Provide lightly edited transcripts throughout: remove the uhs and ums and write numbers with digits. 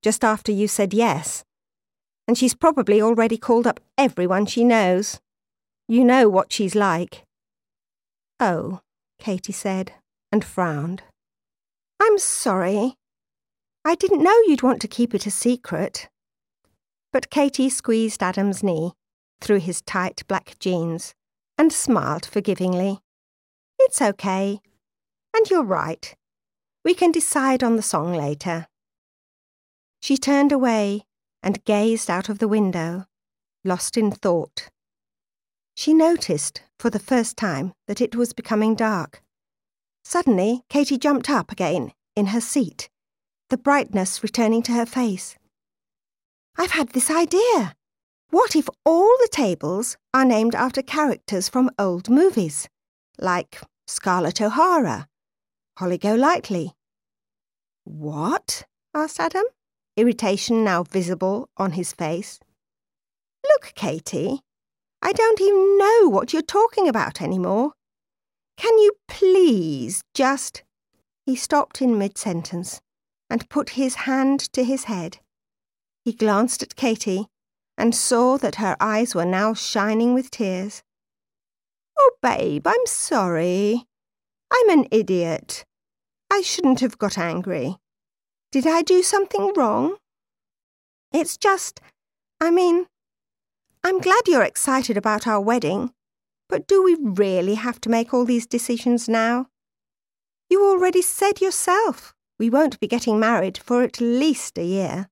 just after you said yes. And she's probably already called up everyone she knows. You know what she's like." "Oh," Katy said, and frowned. "I'm sorry. I didn't know you'd want to keep it a secret." But Katy squeezed Adam's knee through his tight black jeans and smiled forgivingly. "It's okay. And you're right. We can decide on the song later." She turned away and gazed out of the window, lost in thought. She noticed, for the first time, that it was becoming dark. Suddenly, Katy jumped up again, in her seat, the brightness returning to her face. "I've had this idea. What if all the tables are named after characters from old movies, like Scarlett O'Hara, Holly Golightly?" "What?" asked Adam, irritation now visible on his face. "Look, Katy, I don't even know what you're talking about anymore. Can you please just—" He stopped in mid-sentence and put his hand to his head. He glanced at Katy and saw that her eyes were now shining with tears. "Oh, babe, I'm sorry. I'm an idiot. I shouldn't have got angry. Did I do something wrong? It's just, I'm glad you're excited about our wedding, but do we really have to make all these decisions now? You already said yourself we won't be getting married for at least a year."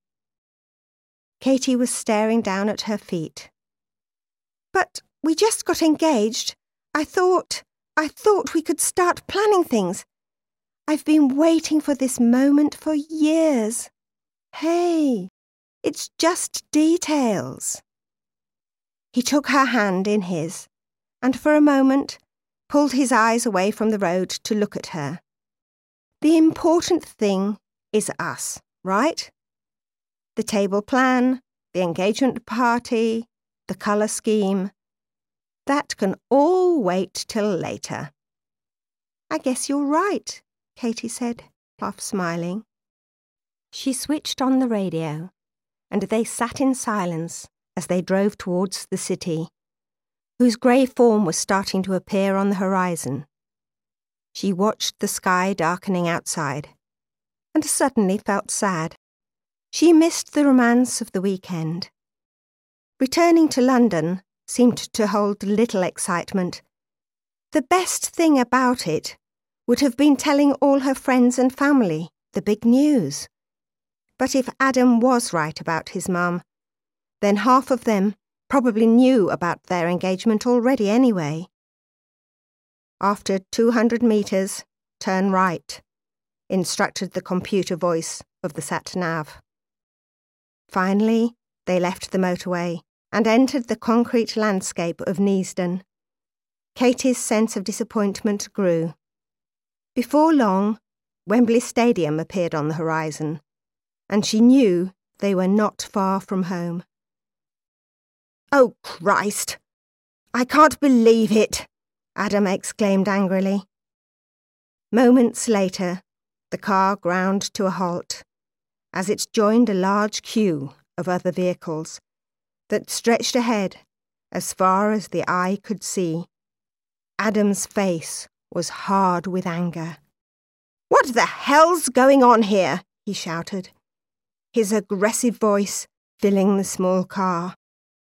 Katy was staring down at her feet. "But we just got engaged. I thought we could start planning things. I've been waiting for this moment for years. Hey, it's just details." He took her hand in his, and for a moment pulled his eyes away from the road to look at her. "The important thing is us, right? The table plan, the engagement party, the colour scheme. That can all wait till later." "I guess you're right," Katy said, half smiling. She switched on the radio, and they sat in silence as they drove towards the city, whose grey form was starting to appear on the horizon. She watched the sky darkening outside, and suddenly felt sad. She missed the romance of the weekend. Returning to London seemed to hold little excitement. The best thing about it would have been telling all her friends and family the big news. But if Adam was right about his mum, then half of them probably knew about their engagement already anyway. "After 200 metres, turn right," instructed the computer voice of the sat-nav. Finally, they left the motorway and entered the concrete landscape of Neasden. Katy's sense of disappointment grew. Before long, Wembley Stadium appeared on the horizon, and she knew they were not far from home. "Oh, Christ! I can't believe it!" Adam exclaimed angrily. Moments later, the car ground to a halt, as it joined a large queue of other vehicles that stretched ahead as far as the eye could see. Adam's face was hard with anger. "What the hell's going on here?" he shouted, his aggressive voice filling the small car.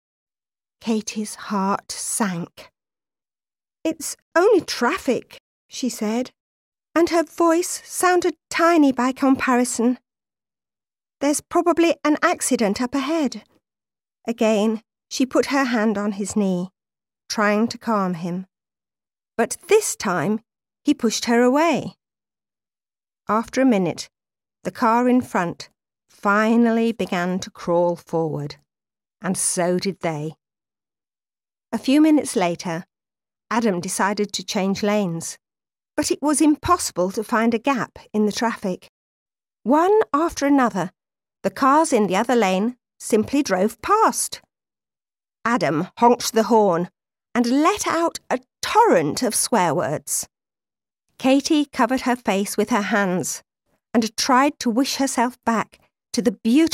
Katy's heart sank. "It's only traffic," she said, and her voice sounded tiny by comparison. "There's probably an accident up ahead." Again, she put her hand on his knee, trying to calm him. But this time, he pushed her away. After a minute, the car in front finally began to crawl forward, and so did they. A few minutes later, Adam decided to change lanes, but it was impossible to find a gap in the traffic. One after another, the cars in the other lane simply drove past. Adam honked the horn and let out a torrent of swear words. Katy covered her face with her hands and tried to wish herself back to the beautiful